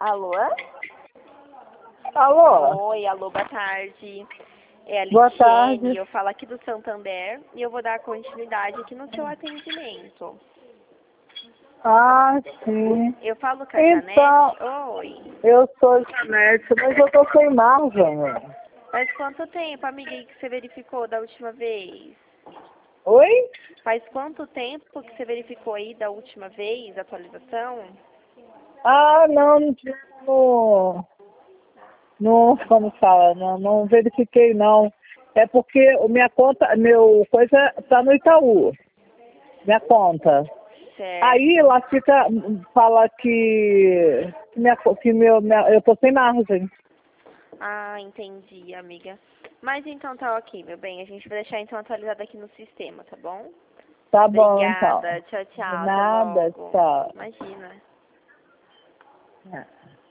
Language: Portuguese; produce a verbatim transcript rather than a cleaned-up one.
Alô? Alô? Oi, alô, boa tarde. É a Boa Lidiane, tarde. eu falo aqui do Santander e eu vou dar continuidade aqui no seu atendimento. Ah, sim. Eu falo com a Então, Janete. Oi. eu sou Janete, mas eu tô sem margem. Faz quanto tempo, amiga, que você verificou da última vez? Oi? Faz quanto tempo que você verificou aí da última vez, a atualização? Ah, não, não, não, como fala, não, não verifiquei não. É porque o minha conta, meu coisa tá no Itaú, minha conta. Aí Certo. lá fica, fala que, que, minha, que meu, minha, eu tô sem margem. Ah, entendi, amiga. Mas então tá ok, meu bem. A gente vai deixar então atualizado aqui no sistema, tá bom? Tá bom, então. Obrigada. Tchau, De tchau. Até nada, logo. tchau. Imagina. É.